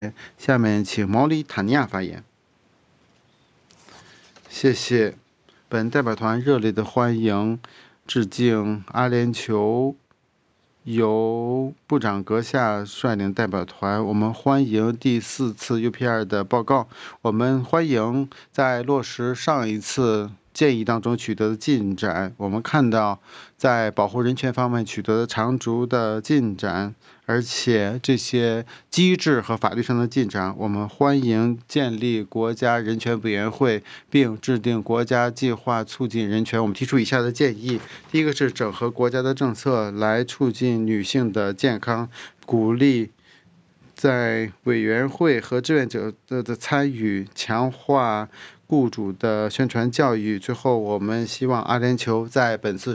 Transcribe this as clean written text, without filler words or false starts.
下面请毛里塔尼亚发言。谢谢，本代表团热烈的欢迎、致敬阿联酋由部长阁下率领代表团，我们欢迎第4次 UPR 的报告，我们欢迎在落实上一次建议当中取得的进展。我们看到在保护人权方面取得了长足的进展，而且这些机制和法律上的进展，我们欢迎建立国家人权委员会，并制定国家计划促进人权。我们提出以下的建议：第一个是整合国家的政策来促进女性的健康，鼓励在委员会和志愿者的参与，强化雇主的宣传教育。最后，我们希望阿联酋在本次